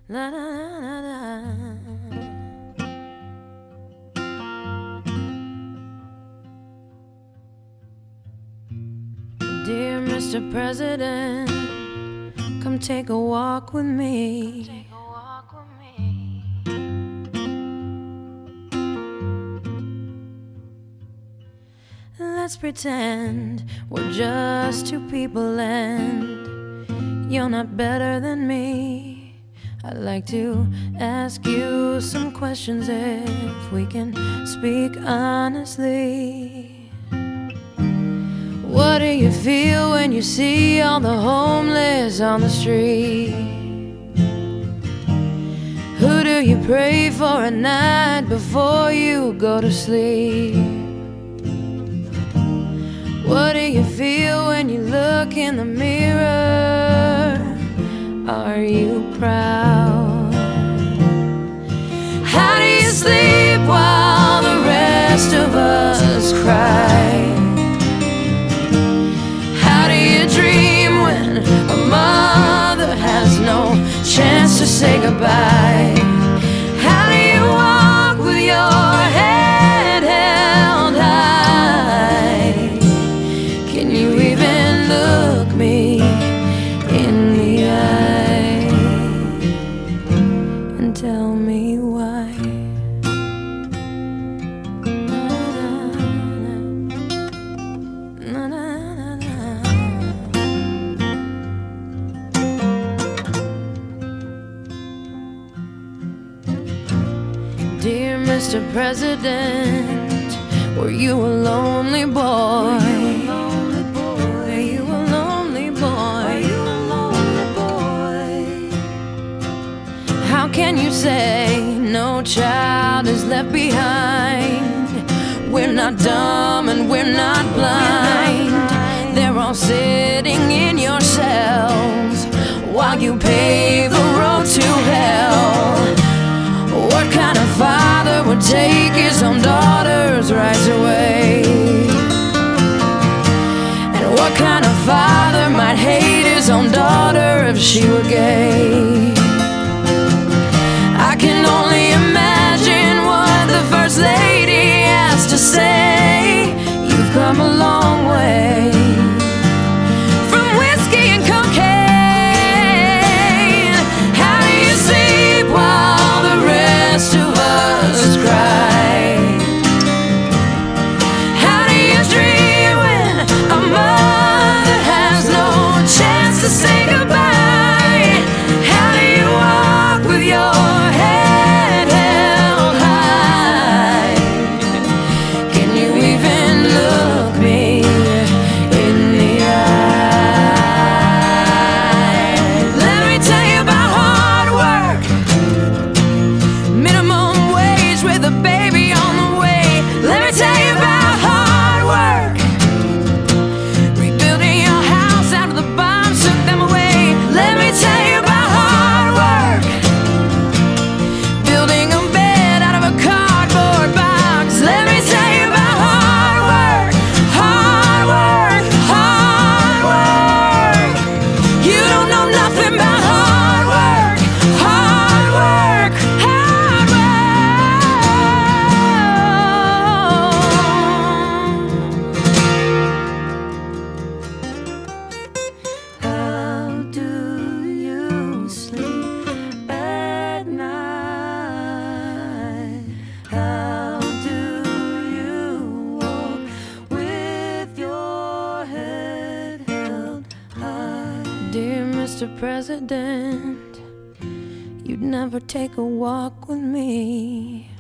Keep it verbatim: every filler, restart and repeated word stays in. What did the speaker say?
La, la, la, la. Dear Mister President, come take a walk with me. Take a walk with me. Let's pretend we're just two people and you're not better than me. I'd like to ask you some questions if we can speak honestly. What do you feel when you see all the homeless on the street? Who do you pray for at night before you go to sleep? What do you feel when you look in the mirror? Are you proud? How do you sleep while the rest of us cry? How do you dream when a mother has no chance to say goodbye? How do you walk with your head held high? Can you even look me in the eye and tell me why? Na, na, na, na. Dear Mister President, were you a lonely boy? Were you a lonely boy? How can you say no child is left behind? We're not dumb and we're not blind. They're all sitting in your cells while you pave a road to hell. What kind of father would take his own daughter's rights away? And what kind of father might hate his own daughter if she were gay? I can only imagine what the First Lady has to say. You've come a long way from whiskey and cocaine. How do you sleep while the rest of us cry? How do you dream when a mother has no chance to say goodbye? How do you walk with your head held high? Can you even look me in the eye? Let me tell you about hard work, minimum wage with a baby on the way. Let me tell you about hard work, rebuilding your house out of the bombs took them away. Let me tell you about hard work, building a bed out of a cardboard box. Let me tell you about hard work, hard work, hard work. You don't know nothing about hard work, hard work, hard work. How do you sleep at night? How do you walk with your head held high? Dear Mister President, you'd never take a walk with me.